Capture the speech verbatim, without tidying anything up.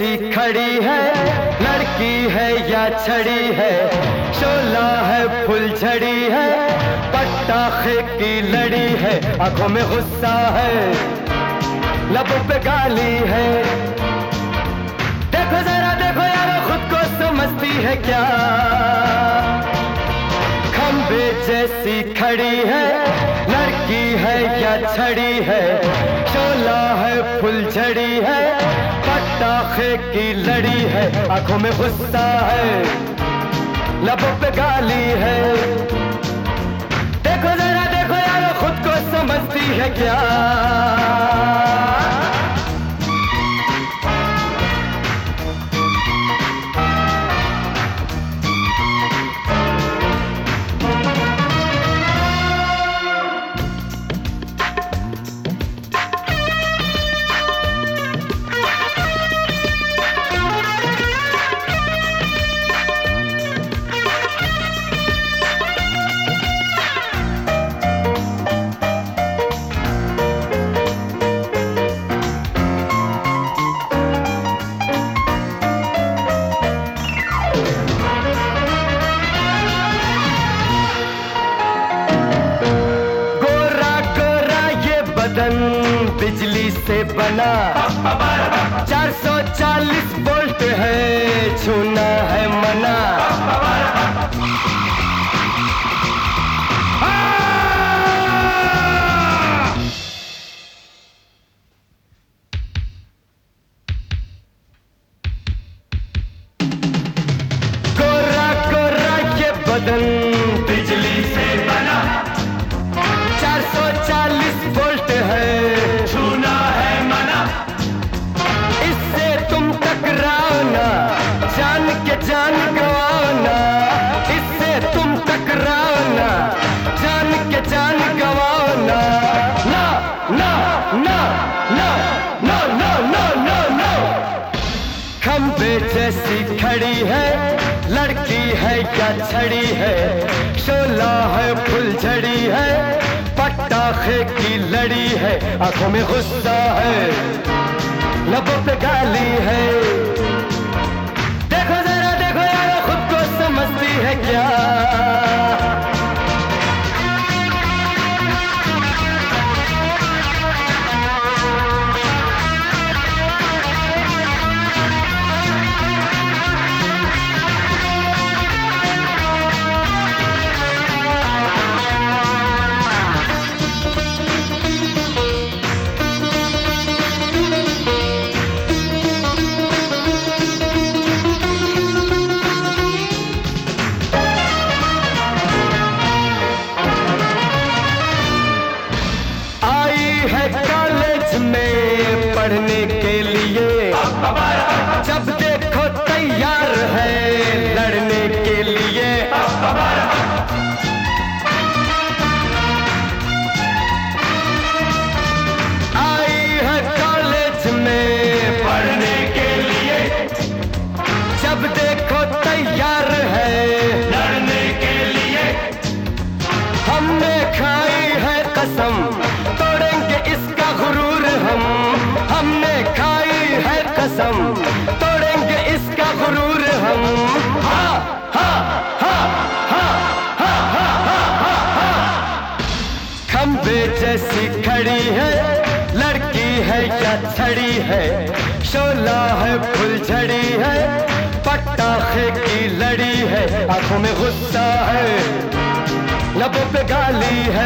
जैसी खड़ी है, लड़की है या छड़ी है, शोला है फुलझड़ी है, पटाखे की लड़ी है, आंखों में गुस्सा है, लबों पे गाली है। देखो जरा देखो यार खुद को समझती है क्या, खंबे जैसी खड़ी है, लड़की है या छड़ी है, शोला है फुलझड़ी है, पटाखे की लड़ी है, आंखों में गुस्सा है, लबों पे गाली है। देखो जरा देखो यार खुद को समझती है क्या। बिजली से बना चार सौ चालीस वोल्ट है, छूना है मना। गोरा गोरा ये बदन बिजली से बना, चार सौ चालीस वोल्ट है, छूना है मना। इससे तुम टकराओ ना, जान के जान गवाओ ना, इससे तुम टकराओ ना, जान के जान गवाओ ना। ना ना ना ना ना ना ना ना ना। खंबे जैसी खड़ी है, लड़की है या छड़ी है, शोला है फुलझड़ी है, पटाखे की लड़ी है, आंखों में गुस्सा है, लबों पे गाली है। देखो जरा देखो यार खुद को समझती है क्या। पढ़ने के लिए जब देखो तैयार है, लड़ने के लिए। आई है कॉलेज में पढ़ने के लिए, जब देखो तैयार है, लड़ने के लिए। हमने खाई है कसम, तोड़ेंगे इसका गुरूर हम, हमने खाई है कसम, तोड़ेंगे इसका गुरूर हम। हा हा हा हा हा हा हा हा। खंबे जैसी खड़ी है, लड़की है या छड़ी है, शोला है फुलझड़ी है, पटाखे की लड़ी है, आंखों में गुस्सा है, लबों पे गाली है।